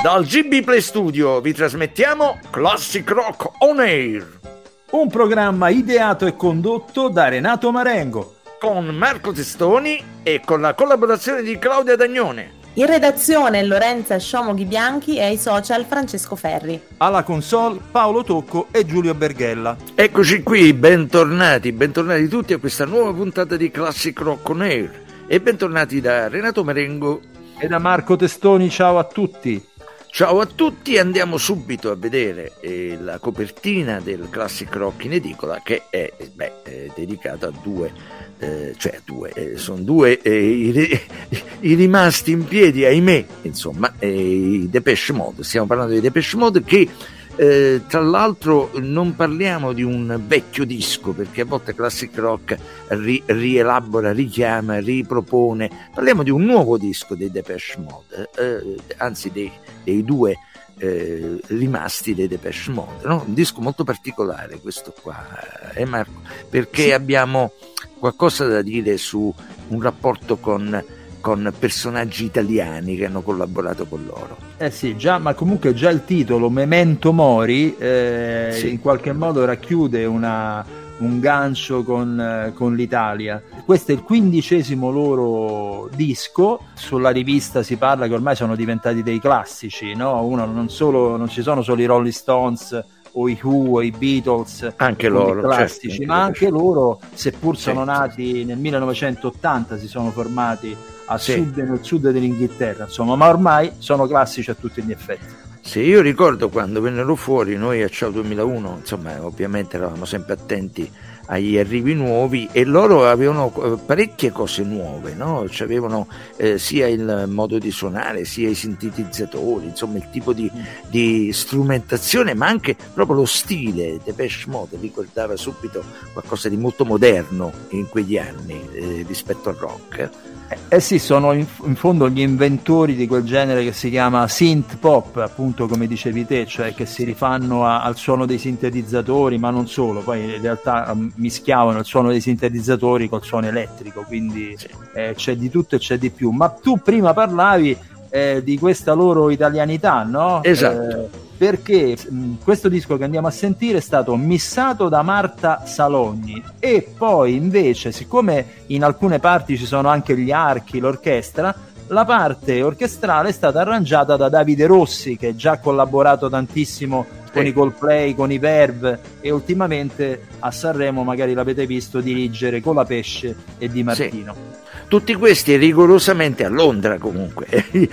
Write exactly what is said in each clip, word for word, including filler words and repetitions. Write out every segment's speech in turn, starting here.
Dal G B Play Studio vi trasmettiamo Classic Rock On Air, un programma ideato e condotto da Renato Marengo, con Marco Testoni e con la collaborazione di Claudia Dagnone. In redazione Lorenza Sciomoghi Bianchi e ai social Francesco Ferri. Alla console Paolo Tocco e Giulio Berghella. Eccoci qui, bentornati, bentornati tutti a questa nuova puntata di Classic Rock On Air e bentornati da Renato Marengo e da Marco Testoni. Ciao a tutti. Ciao a tutti, andiamo subito a vedere eh, la copertina del Classic Rock in edicola, che è, beh, è dedicata a due, eh, cioè a due, eh, sono due eh, i, i rimasti in piedi, ahimè, insomma, eh, i Depeche Mode. Stiamo parlando di Depeche Mode che eh, tra l'altro non parliamo di un vecchio disco, perché a volte Classic Rock ri, rielabora, richiama, ripropone. Parliamo di un nuovo disco dei Depeche Mode, eh, anzi dei dei due eh, rimasti dei Depeche Mode, no? Un disco molto particolare questo qua, eh Marco, perché sì. Abbiamo qualcosa da dire su un rapporto con, con personaggi italiani che hanno collaborato con loro. Eh sì, già, ma comunque già il titolo Memento Mori eh, sì. in qualche modo racchiude una un gancio con, con l'Italia. Questo è il quindicesimo loro disco. Sulla rivista si parla che ormai sono diventati dei classici, no? Uno non solo, non ci sono solo i Rolling Stones o i Who o i Beatles, anche loro classici, certo, ma anche loro, seppur sono sì, nati sì. nel millenovecentottanta, si sono formati a sì. sud, nel sud dell'Inghilterra, insomma, ma ormai sono classici a tutti gli effetti. Sì, io ricordo quando vennero fuori, noi a Ciao duemilauno, insomma, ovviamente eravamo sempre attenti agli arrivi nuovi e loro avevano parecchie cose nuove, no? Cioè avevano eh, sia il modo di suonare, sia i sintetizzatori, insomma il tipo di, di strumentazione, ma anche proprio lo stile. Depeche Mode ricordava subito qualcosa di molto moderno in quegli anni eh, rispetto al rock. Eh, eh sì, sono in, in fondo gli inventori di quel genere che si chiama synth pop, appunto come dicevi te, cioè che si rifanno a, al suono dei sintetizzatori, ma non solo, poi in realtà um, mischiavano il suono dei sintetizzatori col suono elettrico, quindi sì. eh, c'è di tutto e c'è di più. Ma tu prima parlavi eh, di questa loro italianità, no? Esatto. Eh, perché mh, questo disco che andiamo a sentire è stato missato da Marta Salogni e poi invece, siccome in alcune parti ci sono anche gli archi, l'orchestra, la parte orchestrale è stata arrangiata da Davide Rossi, che già ha collaborato tantissimo con sì. i Coldplay, con i Verve, e ultimamente a Sanremo, magari l'avete visto dirigere con la Pesce e Di Martino. Sì. Tutti questi rigorosamente a Londra, comunque,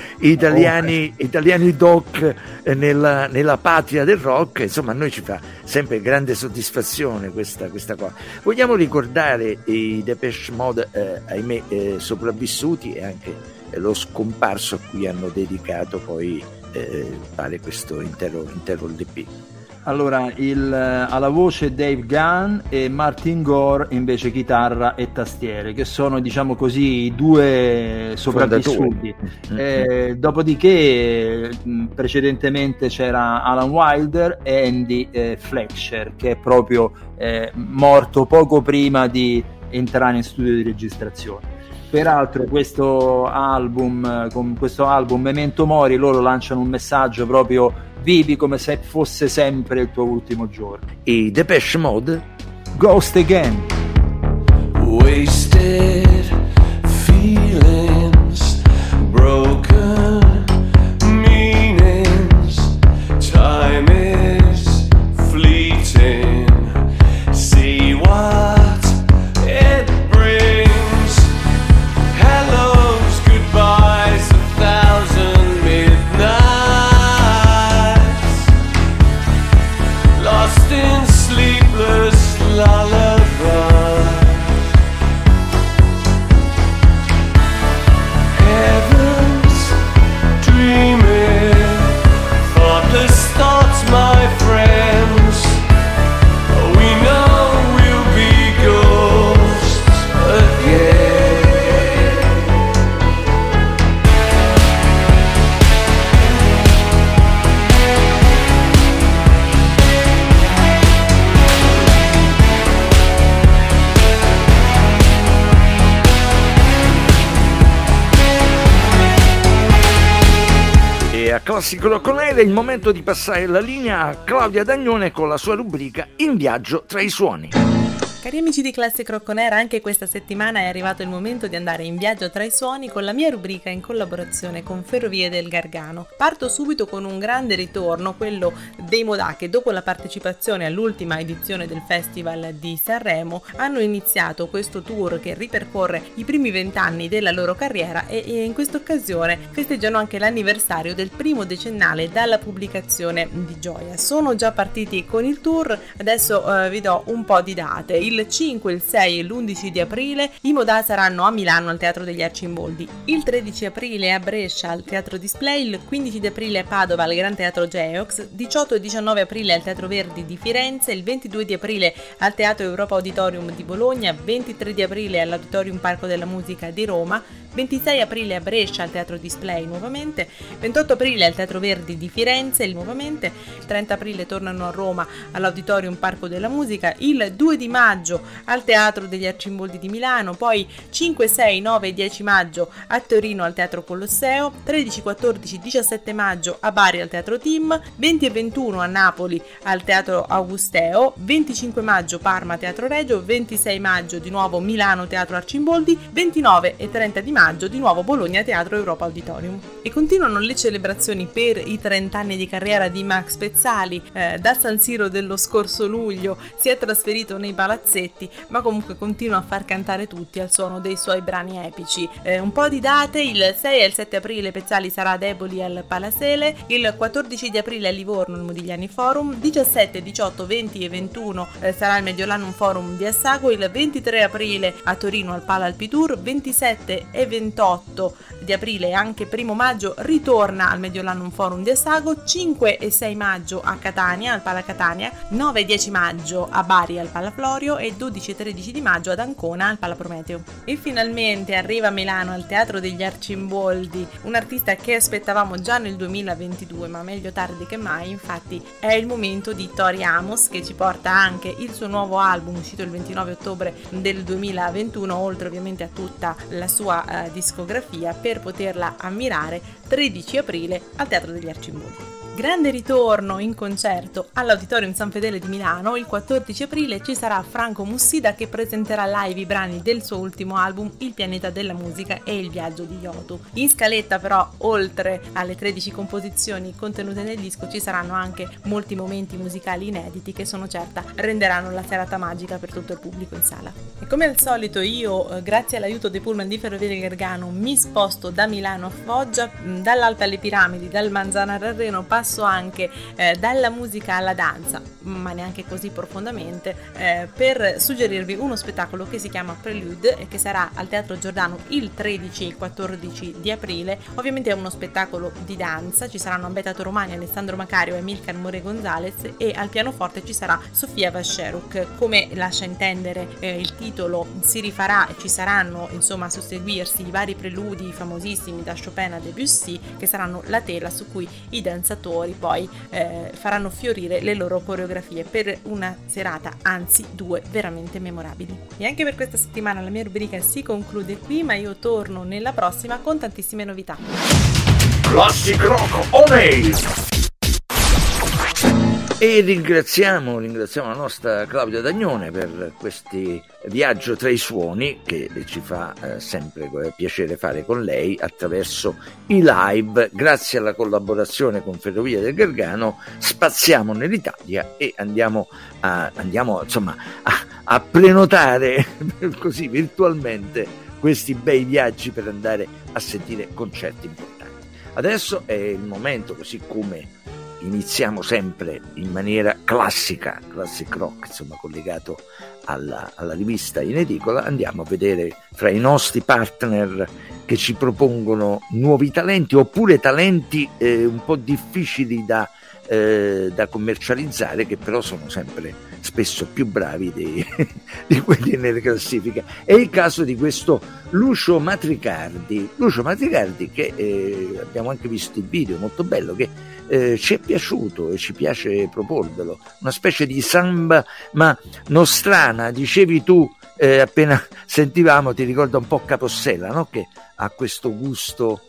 italiani, oh. italiani doc nella, nella patria del rock. Insomma, a noi ci fa sempre grande soddisfazione questa, questa cosa. Vogliamo ricordare i Depeche Mode, eh, ahimè, eh, sopravvissuti, e anche eh, lo scomparso a cui hanno dedicato poi eh, pare questo intero, intero L P. Allora, il, alla voce Dave Gunn e Martin Gore invece chitarra e tastiere, che sono, diciamo così, i due sopravvissuti. Eh, dopodiché precedentemente c'era Alan Wilder e Andy eh, Fletcher, che è proprio eh, morto poco prima di entrare in studio di registrazione. Peraltro questo album, con questo album Memento Mori, loro lanciano un messaggio proprio: vivi come se fosse sempre il tuo ultimo giorno. I Depeche Mode, Ghost Again. Wasted feelings, broken meanings, time is fleeting, see what it brings, hellos, goodbyes, a thousand midnights, lost in sleepless lullaby. a Classic Rock On Air. È il momento di passare la linea a Claudia Dagnone con la sua rubrica In viaggio tra i suoni. Cari amici di Classic Rock On Air, anche questa settimana è arrivato il momento di andare in viaggio tra i suoni con la mia rubrica in collaborazione con Ferrovie del Gargano. Parto subito con un grande ritorno, quello dei Modà, che dopo la partecipazione all'ultima edizione del Festival di Sanremo hanno iniziato questo tour che ripercorre i primi vent'anni della loro carriera e in questa occasione festeggiano anche l'anniversario del primo decennale dalla pubblicazione di Gioia. Sono già partiti con il tour, adesso eh, vi do un po' di date. Il cinque, il sei e l'undici di aprile i Modà saranno a Milano al Teatro degli Arcimboldi, il tredici aprile a Brescia al Teatro Display, il quindici di aprile a Padova al Gran Teatro Geox, diciotto e diciannove aprile al Teatro Verdi di Firenze, il ventidue di aprile al Teatro Europa Auditorium di Bologna, ventitré di aprile all'Auditorium Parco della Musica di Roma, ventisei aprile a Brescia al Teatro Display nuovamente, ventotto aprile al Teatro Verdi di Firenze nuovamente, il trenta aprile tornano a Roma all'Auditorium Parco della Musica, il due di maggio al Teatro degli Arcimboldi di Milano, poi cinque, sei, nove e dieci maggio a Torino al Teatro Colosseo, tredici, quattordici, diciassette maggio a Bari al Teatro Tim, venti e ventuno a Napoli al Teatro Augusteo, venticinque maggio Parma Teatro Regio, ventisei maggio di nuovo Milano Teatro Arcimboldi, ventinove e trenta di maggio di nuovo Bologna Teatro Europa Auditorium. E continuano le celebrazioni per i trenta anni di carriera di Max Pezzali. Eh, da San Siro dello scorso luglio si è trasferito nei palazzetti, ma comunque continua a far cantare tutti al suono dei suoi brani epici. Eh, un po' di date: il sei e il sette aprile Pezzali sarà a Eboli al Palasele, il quattordici di aprile a Livorno al Modigliani Forum, diciassette, diciotto, venti e ventuno eh, sarà il Mediolanum Forum di Assago, il ventitré aprile a Torino al Pala Alpitur, ventisette e ventotto di aprile e anche primo maggio ritorna al Mediolanum Forum di Assago, cinque e sei maggio a Catania al Pala Catania, nove e dieci maggio a Bari al Pala Florio e dodici e tredici di maggio ad Ancona al Pala Prometeo. E finalmente arriva a Milano al Teatro degli Arcimboldi un artista che aspettavamo già nel duemilaventidue, ma meglio tardi che mai. Infatti è il momento di Tori Amos, che ci porta anche il suo nuovo album uscito il ventinove ottobre del duemilaventuno, oltre ovviamente a tutta la sua uh, discografia, per poterla ammirare tredici aprile al Teatro degli Arcimboldi. Grande ritorno in concerto all'Auditorium San Fedele di Milano. Il quattordici aprile ci sarà Franco Mussida, che presenterà live i brani del suo ultimo album Il pianeta della musica e Il viaggio di Yoto. In scaletta però, oltre alle tredici composizioni contenute nel disco, ci saranno anche molti momenti musicali inediti che sono certa renderanno la serata magica per tutto il pubblico in sala. E come al solito io, grazie all'aiuto dei pullman di Ferrovie del Gargano, mi sposto da Milano a Foggia, dall'Alpe alle Piramidi, dal Manzanar al Reno, passo anche eh, dalla musica alla danza, ma neanche così profondamente, eh, per suggerirvi uno spettacolo che si chiama Prelude e che sarà al Teatro Giordano il tredici e il quattordici di aprile. Ovviamente è uno spettacolo di danza, ci saranno Ambeta Toromani, Alessandro Macario e Milkan More Gonzalez, e al pianoforte ci sarà Sofia Vasceruk. Come lascia intendere eh, il titolo, si rifarà e ci saranno insomma a susseguirsi i vari preludi famosissimi da Chopin a Debussy, che saranno la tela su cui i danzatori poi eh, faranno fiorire le loro coreografie per una serata, anzi due, veramente memorabili. E anche per questa settimana la mia rubrica si conclude qui, ma io torno nella prossima con tantissime novità. Classic Rock On Air. E ringraziamo, ringraziamo la nostra Claudia Dagnone per questi viaggio tra i suoni che ci fa eh, sempre piacere fare con lei attraverso i live. Grazie alla collaborazione con Ferrovie del Gargano spaziamo nell'Italia e andiamo a, andiamo insomma a, a prenotare così virtualmente questi bei viaggi per andare a sentire concerti importanti. Adesso è il momento, così come iniziamo sempre in maniera classica, classic rock, insomma collegato alla, alla rivista in edicola, andiamo a vedere fra i nostri partner che ci propongono nuovi talenti oppure talenti eh, un po' difficili da, eh, da commercializzare, che però sono sempre spesso più bravi dei, di quelli nelle classifiche. È il caso di questo Lucio Matricardi, Lucio Matricardi che eh, abbiamo anche visto il video molto bello, che Eh, ci è piaciuto e ci piace proporvelo, una specie di samba ma nostrana, dicevi tu eh, appena sentivamo, ti ricorda un po' Capossela, no? Che ha questo gusto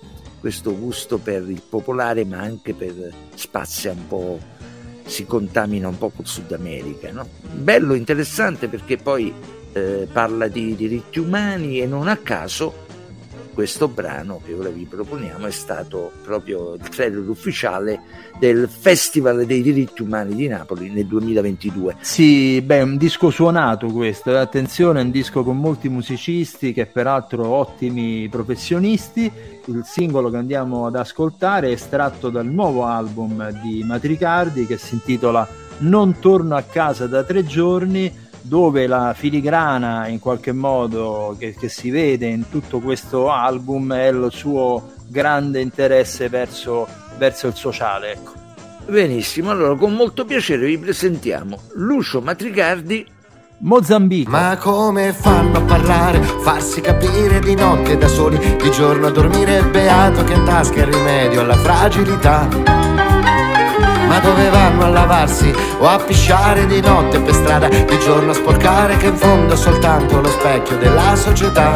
questo gusto per il popolare, ma anche per spazia un po', si contamina un po' col Sud America, no? Bello, interessante, perché poi eh, parla di diritti umani, e non a caso questo brano che ora vi proponiamo è stato proprio il trailer ufficiale del Festival dei diritti umani di Napoli nel duemilaventidue. Sì, beh, è un disco suonato questo, attenzione, è un disco con molti musicisti, che peraltro ottimi professionisti. Il singolo che andiamo ad ascoltare è estratto dal nuovo album di Matricardi, che si intitola Non torno a casa da tre giorni, dove la filigrana in qualche modo che, che si vede in tutto questo album è il suo grande interesse verso, verso il sociale, ecco. Benissimo, allora con molto piacere vi presentiamo Lucio Matricardi, Mozambico. Ma come fanno a parlare, farsi capire di notte da soli, di giorno a dormire beato che in tasca è il rimedio alla fragilità. Ma dove vanno a lavarsi o a pisciare di notte per strada, di giorno a sporcare che in fondo è soltanto lo specchio della società.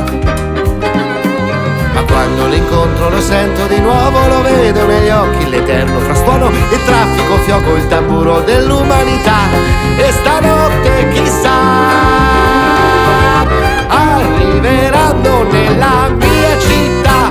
Ma quando l'incontro lo sento di nuovo, lo vedo negli occhi, l'eterno frastuono, il traffico, fioco, il tamburo dell'umanità. E stanotte chissà arriveranno nella mia città.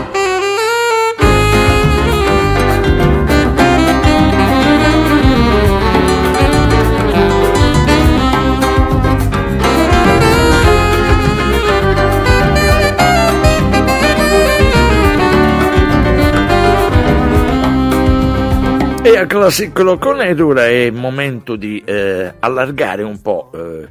E a Classic Rock On Air ora è momento di eh, allargare un po' eh,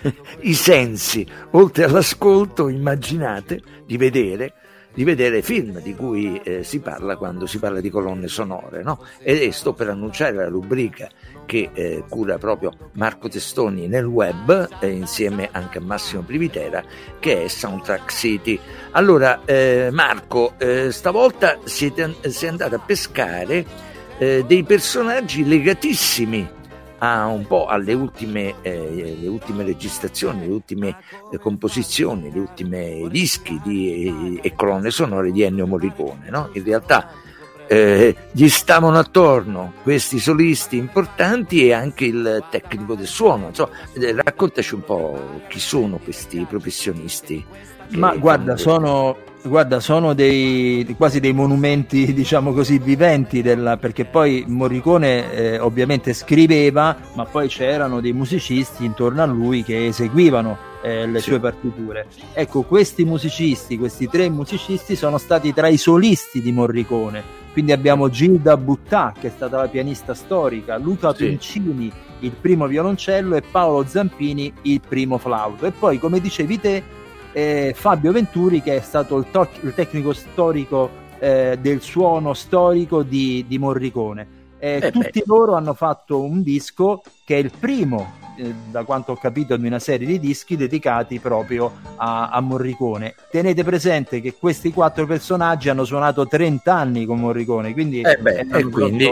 i sensi. Oltre all'ascolto, immaginate di vedere, di vedere film di cui eh, si parla quando si parla di colonne sonore, no? E sto per annunciare la rubrica che eh, cura proprio Marco Testoni nel web, eh, insieme anche a Massimo Privitera, che è Soundtrack City. Allora, eh, Marco, eh, stavolta siete, sei andato a pescare Eh, dei personaggi legatissimi a un po' alle ultime, eh, le ultime registrazioni, le ultime eh, composizioni, le ultime dischi di, e colonne sonore di Ennio Morricone, no? In realtà eh, gli stavano attorno questi solisti importanti e anche il tecnico del suono. Insomma, eh, raccontaci un po' chi sono questi professionisti. Ma guarda, sono Guarda, sono dei quasi dei monumenti, diciamo così, viventi della, perché poi Morricone eh, ovviamente scriveva, ma poi c'erano dei musicisti intorno a lui che eseguivano eh, le sì. sue partiture. Ecco, questi musicisti, questi tre musicisti sono stati tra i solisti di Morricone. Quindi abbiamo Gilda Buttà, che è stata la pianista storica, Luca sì. Pincini, il primo violoncello, e Paolo Zampini, il primo flauto. E poi, come dicevi te, Eh, Fabio Venturi, che è stato il, to- il tecnico storico eh, del suono storico di, di Morricone. Eh, eh tutti beh. loro hanno fatto un disco che è il primo, eh, da quanto ho capito, di una serie di dischi dedicati proprio a, a Morricone. Tenete presente che questi quattro personaggi hanno suonato trenta anni con Morricone, quindi, eh beh, e quindi,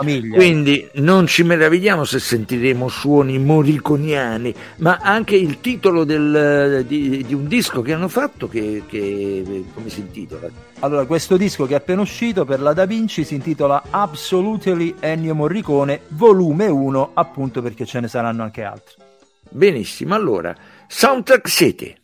quindi non ci meravigliamo se sentiremo suoni morriconiani, ma anche il titolo del, di, di un disco che hanno fatto che, che come si intitola? Allora, questo disco che è appena uscito per la Da Vinci si intitola Absolutely Ennio Morricone volume uno, appunto perché ce ne saranno anche altri. Benissimo, allora Soundtrack City.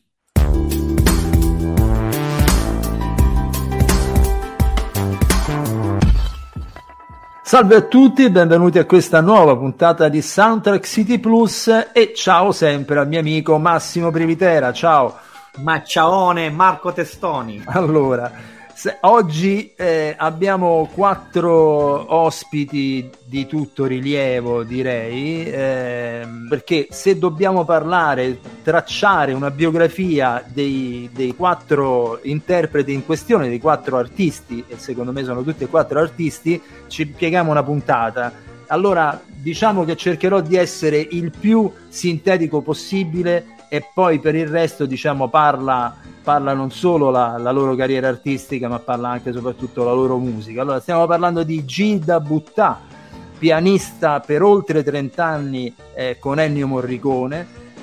Salve a tutti, benvenuti a questa nuova puntata di Soundtrack City Plus e ciao sempre al mio amico Massimo Privitera, ciao. Ma ciaone Marco Testoni. Allora, se, oggi eh, abbiamo quattro ospiti di tutto rilievo, direi, eh, perché se dobbiamo parlare, tracciare una biografia dei, dei quattro interpreti in questione, dei quattro artisti, e secondo me sono tutti e quattro artisti, ci pieghiamo una puntata. Allora, diciamo che cercherò di essere il più sintetico possibile, e poi per il resto, diciamo, parla, parla non solo la, la loro carriera artistica, ma parla anche e soprattutto la loro musica. Allora, stiamo parlando di Gilda Buttà, pianista per oltre trenta anni eh, con Ennio Morricone,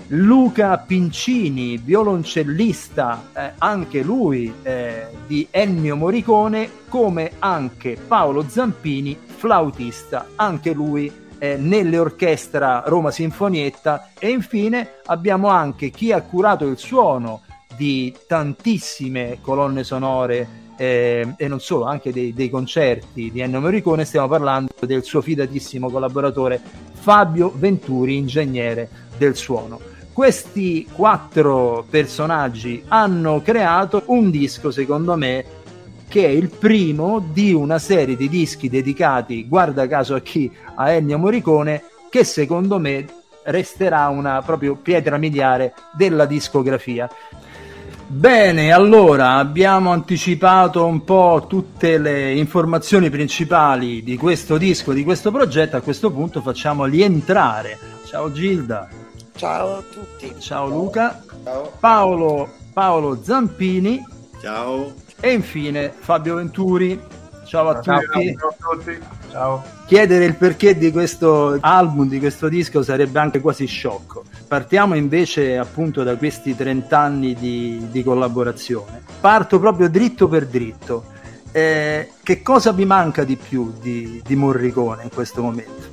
Luca Pincini, violoncellista, eh, anche lui eh, di Ennio Morricone, come anche Paolo Zampini, flautista, anche lui eh, nelle orchestra Roma Sinfonietta. E infine abbiamo anche chi ha curato il suono di tantissime colonne sonore eh, e non solo, anche dei, dei concerti di Ennio Morricone. Stiamo parlando del suo fidatissimo collaboratore Fabio Venturi, ingegnere del suono. Questi quattro personaggi hanno creato un disco, secondo me, che è il primo di una serie di dischi dedicati, guarda caso a chi, a Ennio Morricone, che secondo me resterà una proprio pietra miliare della discografia. Bene, allora abbiamo anticipato un po' tutte le informazioni principali di questo disco, di questo progetto. A questo punto facciamo rientrare. Ciao Gilda. Ciao a tutti. Ciao Luca. Ciao. Paolo, Paolo Zampini. Ciao. E infine Fabio Venturi. Ciao a Ciao, tutti. ciao a tutti. Ciao. Chiedere il perché di questo album, di questo disco, sarebbe anche quasi sciocco. Partiamo invece appunto da questi trenta anni di, di collaborazione. Parto proprio dritto per dritto. Eh, che cosa vi manca di più di, di Morricone in questo momento?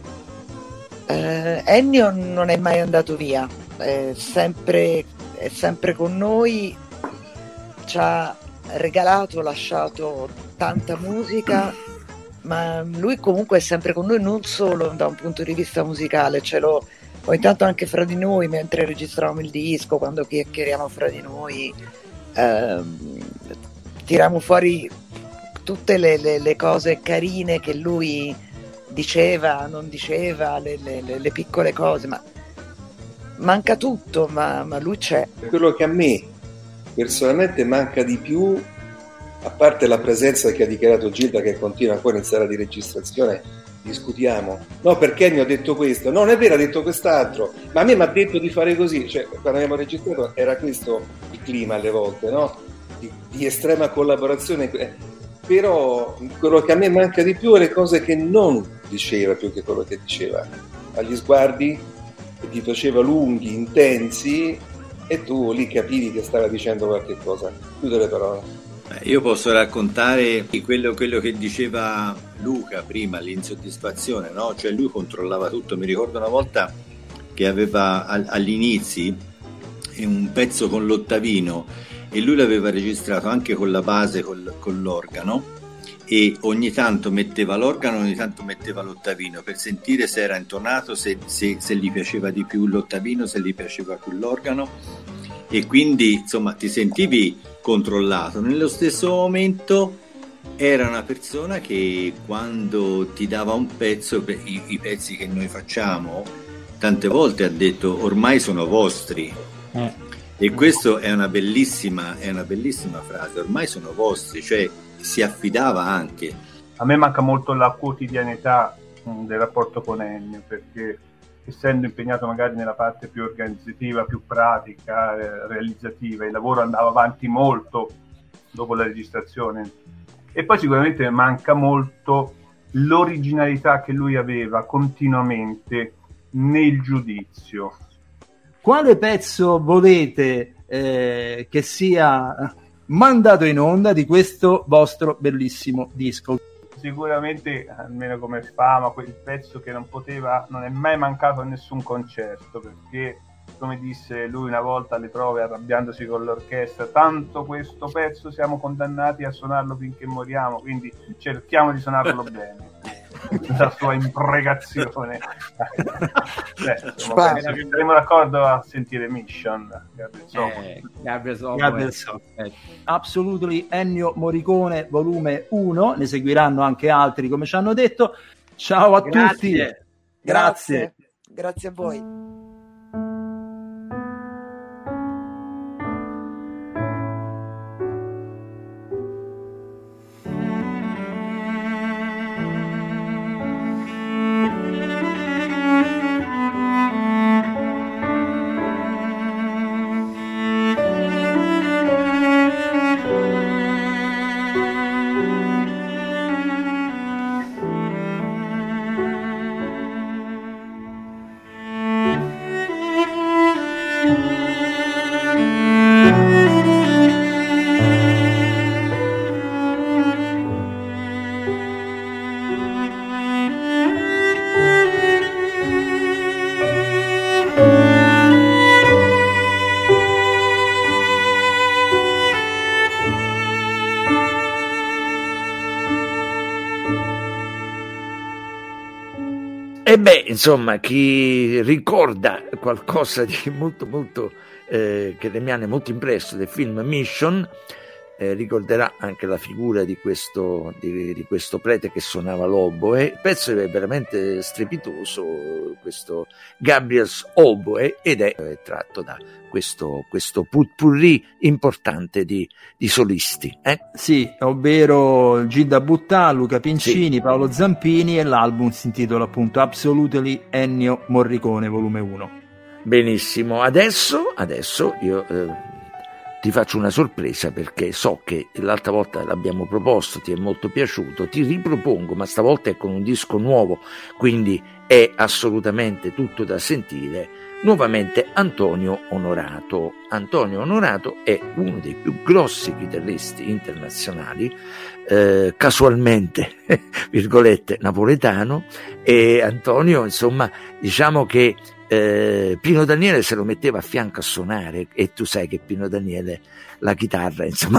Eh, Ennio non è mai andato via, è sempre, è sempre con noi, ci ha regalato, lasciato tanta musica, ma lui comunque è sempre con noi, non solo da un punto di vista musicale, ce l'ho ogni tanto anche fra di noi mentre registravamo il disco, quando chiacchieriamo fra di noi, ehm, tiriamo fuori tutte le, le, le cose carine che lui diceva, non diceva, le, le, le piccole cose, ma manca tutto, ma, ma lui c'è. Quello che a me personalmente manca di più, a parte la presenza che ha dichiarato Gilda, che continua ancora in sala di registrazione, discutiamo, no perché mi ha detto questo, no non è vero, ha detto quest'altro, ma a me mi ha detto di fare così, cioè quando abbiamo registrato era questo il clima alle volte, no? Di, di estrema collaborazione, però quello che a me manca di più è le cose che non diceva più che quello che diceva, agli sguardi che ti faceva lunghi, intensi, e tu lì capivi che stava dicendo qualche cosa. Chiudo le parole. Io posso raccontare quello, quello che diceva Luca prima, l'insoddisfazione, no? Cioè lui controllava tutto. Mi ricordo una volta che aveva agli inizi un pezzo con l'ottavino e lui l'aveva registrato anche con la base, col, con l'organo, e ogni tanto metteva l'organo, ogni tanto metteva l'ottavino per sentire se era intonato, se, se, se gli piaceva di più l'ottavino, se gli piaceva più l'organo, e quindi insomma ti sentivi controllato. Nello stesso momento era una persona che quando ti dava un pezzo, i, i pezzi che noi facciamo, tante volte ha detto ormai sono vostri, eh. E questo è una bellissima è una bellissima frase, ormai sono vostri, cioè si affidava anche. A me manca molto la quotidianità mh, del rapporto con Ennio, perché essendo impegnato magari nella parte più organizzativa, più pratica, eh, realizzativa, il lavoro andava avanti molto dopo la registrazione, e poi sicuramente manca molto l'originalità che lui aveva continuamente nel giudizio. Quale pezzo volete eh, che sia mandato in onda di questo vostro bellissimo disco? Sicuramente, almeno come fama, quel pezzo che non poteva, non è mai mancato a nessun concerto, perché come disse lui una volta alle prove, arrabbiandosi con l'orchestra, tanto questo pezzo siamo condannati a suonarlo finché moriamo, quindi cerchiamo di suonarlo bene. La sua impregazione. Beh, insomma, saremo d'accordo a sentire Mission, eh, Gabriel Software. Absolutely Ennio Morricone volume uno, ne seguiranno anche altri come ci hanno detto. Ciao a Grazie. tutti. Grazie. Grazie. Grazie a voi. E beh, insomma, chi ricorda qualcosa di molto molto eh, che rimane molto impresso del film Mission, eh, ricorderà anche la figura di questo, di, di questo prete che suonava l'oboe. Il pezzo è veramente strepitoso, questo Gabriel's Oboe, ed è, è tratto da questo, questo putpurri importante di, di solisti. Eh? Sì, ovvero Gilda Buttà, Luca Pincini, sì. Paolo Zampini, e l'album si intitola appunto Absolutely Ennio Morricone volume uno. Benissimo, adesso, adesso io eh, ti faccio una sorpresa, perché so che l'altra volta l'abbiamo proposto, ti è molto piaciuto, ti ripropongo, ma stavolta è con un disco nuovo, quindi è assolutamente tutto da sentire. Nuovamente Antonio Onorato. Antonio Onorato è uno dei più grossi chitarristi internazionali, eh, casualmente, virgolette, napoletano, e Antonio, insomma, diciamo che Eh, Pino Daniele se lo metteva a fianco a suonare, e tu sai che Pino Daniele la chitarra, insomma,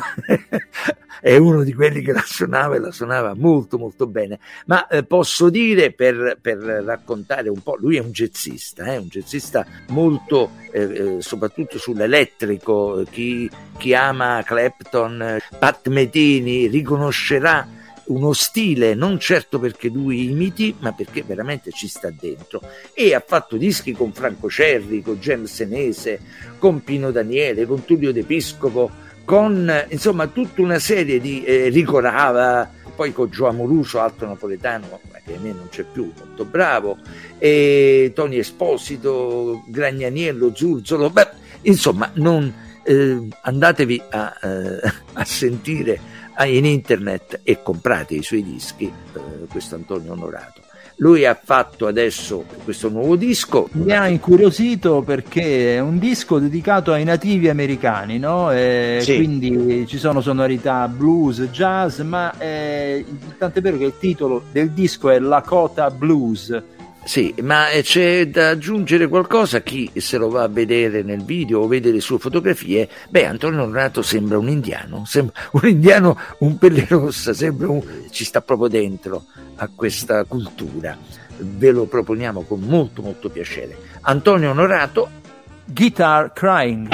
è uno di quelli che la suonava e la suonava molto molto bene. Ma eh, posso dire, per, per raccontare un po', lui è un jazzista, eh, un jazzista molto eh, soprattutto sull'elettrico. Chi, chi ama Clapton, Pat Metheny riconoscerà uno stile, non certo perché lui imiti, ma perché veramente ci sta dentro, e ha fatto dischi con Franco Cerri, con James Senese, con Pino Daniele, con Tullio De Piscopo, con insomma tutta una serie di eh, Rico Rava, poi con Gio Amoruso, altro napoletano che a me non c'è più, molto bravo, e Tony Esposito, Gragnaniello, Zurzolo, beh, insomma non eh, andatevi a, eh, a sentire in internet e comprate i suoi dischi, eh, questo Antonio Onorato. Lui ha fatto adesso questo nuovo disco. Mi ha incuriosito perché è un disco dedicato ai nativi americani, no? E sì. Quindi ci sono sonorità blues, jazz, ma è tant'è vero che il titolo del disco è Lakota Blues. Sì, ma c'è da aggiungere qualcosa. Chi se lo va a vedere nel video o vede le sue fotografie, beh, Antonio Onorato sembra un indiano, sembra un indiano, un pelle rossa, sembra un, ci sta proprio dentro a questa cultura. Ve lo proponiamo con molto molto piacere. Antonio Onorato, Guitar Crying.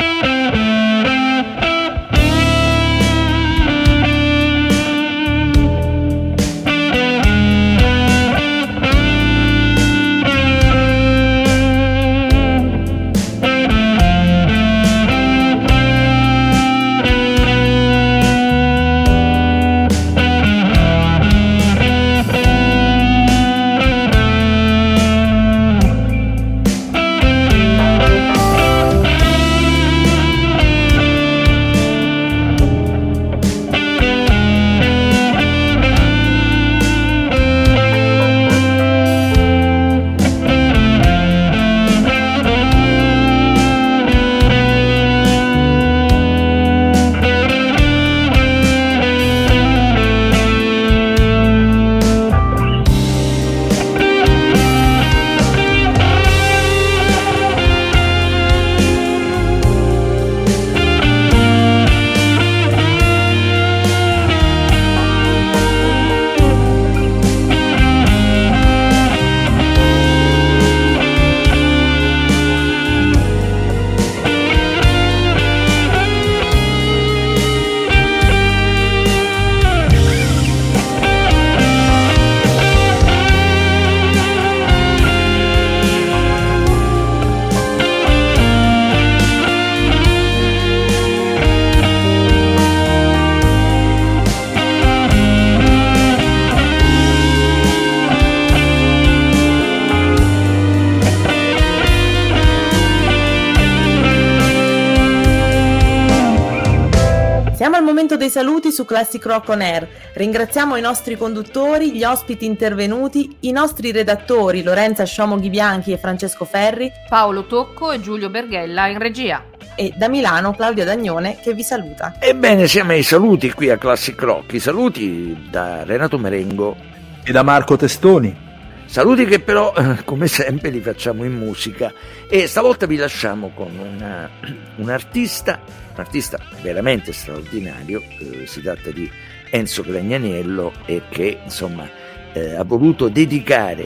Dei saluti su Classic Rock On Air. Ringraziamo i nostri conduttori, gli ospiti intervenuti, i nostri redattori Lorenza Sciomoghi Bianchi e Francesco Ferri, Paolo Tocco e Giulio Berghella in regia, e da Milano Claudia Dagnone che vi saluta. Ebbene, siamo ai saluti qui a Classic Rock, i saluti da Renato Merengo e da Marco Testoni. Saluti che però, come sempre, li facciamo in musica, e stavolta vi lasciamo con una, un artista, un artista veramente straordinario. Eh, si tratta di Enzo Gragnaniello, e che insomma eh, ha voluto dedicare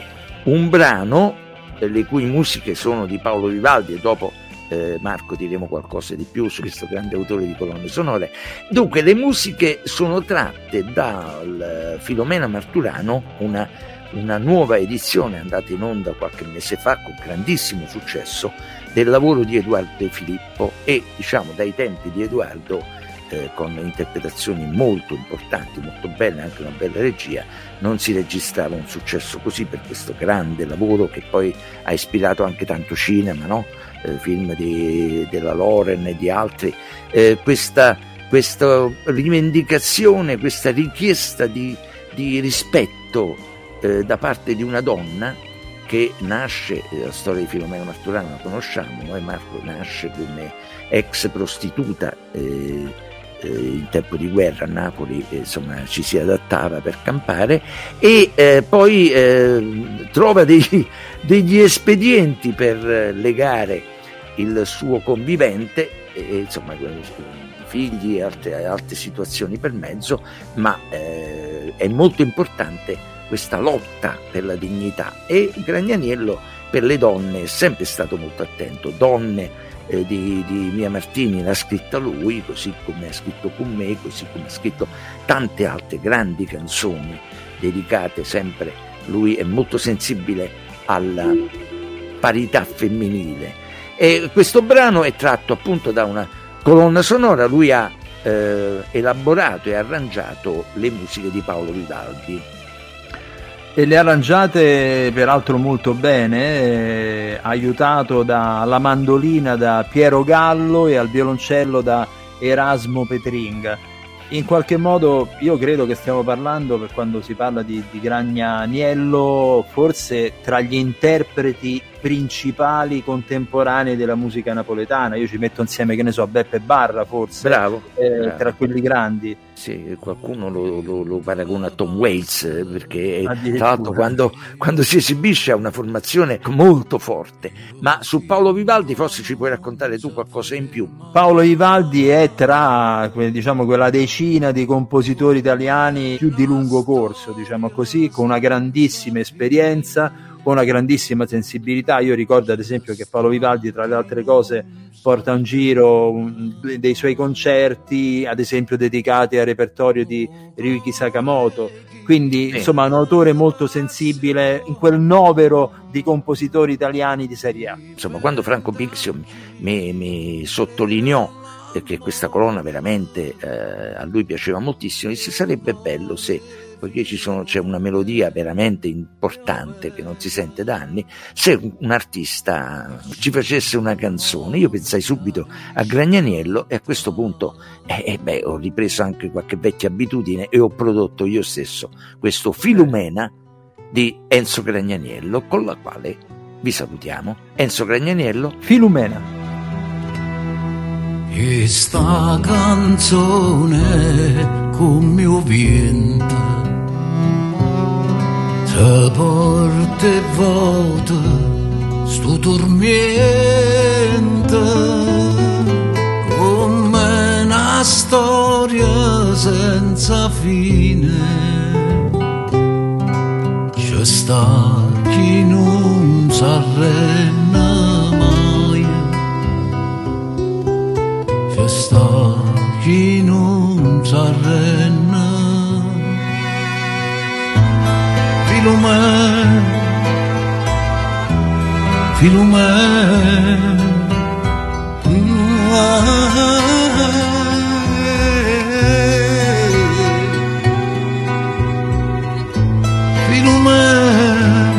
un brano eh, le cui musiche sono di Paolo Vivaldi, e dopo eh, Marco diremo qualcosa di più su questo grande autore di colonne sonore. Dunque le musiche sono tratte dal Filomena Marturano, una, una nuova edizione andata in onda qualche mese fa con grandissimo successo del lavoro di Edoardo De Filippo, e diciamo dai tempi di Edoardo eh, con interpretazioni molto importanti, molto belle, anche una bella regia, non si registrava un successo così per questo grande lavoro che poi ha ispirato anche tanto cinema, no? Eh, film di, della Loren e di altri. Eh, questa, questa rivendicazione, questa richiesta di, di rispetto eh, da parte di una donna che nasce, la storia di Filomena Marturano la conosciamo, noi Marco nasce come ex prostituta eh, eh, in tempo di guerra a Napoli, eh, insomma ci si adattava per campare, e eh, poi eh, trova degli, degli espedienti per legare il suo convivente, e, insomma figli e altre, altre situazioni per mezzo, ma eh, è molto importante questa lotta per la dignità, e Gragnaniello per le donne è sempre stato molto attento. Donne eh, di, di Mia Martini l'ha scritta lui, così come ha scritto Con me, così come ha scritto tante altre grandi canzoni dedicate sempre. Lui è molto sensibile alla parità femminile, e questo brano è tratto appunto da una colonna sonora. Lui ha eh, elaborato e arrangiato le musiche di Paolo Vivaldi, e le arrangiate peraltro molto bene, eh, aiutato dalla mandolina da Piero Gallo e al violoncello da Erasmo Petringa. In qualche modo io credo che stiamo parlando, per quando si parla di, di Gragnaniello, forse tra gli interpreti principali contemporanei della musica napoletana. Io ci metto insieme, che ne so, Beppe Barra, forse. Bravo, eh, bravo. Tra quelli grandi. Sì, qualcuno lo, lo, lo paragona a Tom Waits, perché tra l'altro quando, quando si esibisce ha una formazione molto forte. Ma su Paolo Vivaldi forse ci puoi raccontare tu qualcosa in più. Paolo Vivaldi è tra, diciamo, quella decina di compositori italiani più di lungo corso, diciamo così, con una grandissima esperienza, con una grandissima sensibilità. Io ricordo ad esempio che Paolo Vivaldi, tra le altre cose, porta in giro un, dei suoi concerti, ad esempio dedicati al repertorio di Ryuichi Sakamoto, quindi sì. Insomma un autore molto sensibile in quel novero di compositori italiani di serie A. Insomma, quando Franco Bixio mi, mi sottolineò che questa colonna veramente eh, a lui piaceva moltissimo, disse: sarebbe bello se, poiché ci sono, c'è una melodia veramente importante che non si sente da anni, se un artista ci facesse una canzone. Io pensai subito a Gragnaniello, e a questo punto eh, eh, beh, ho ripreso anche qualche vecchia abitudine e ho prodotto io stesso questo Filumena di Enzo Gragnaniello, con la quale vi salutiamo. Enzo Gragnaniello, Filumena. E sta canzone come mio vento te porta e volta sto tormento, come una storia senza fine. C'è sta chi non s'arrenna mai, c'è sta chi non s'arrenna. Filumena, Filumena, Filumena,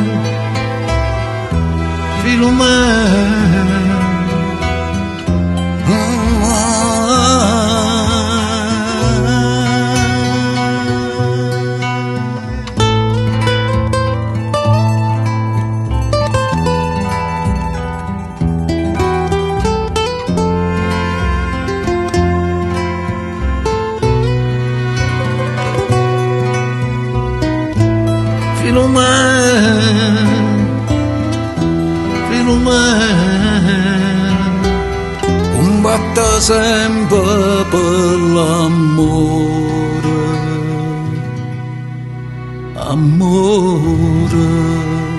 Filumena. Combatta sempre per l'amore, amore.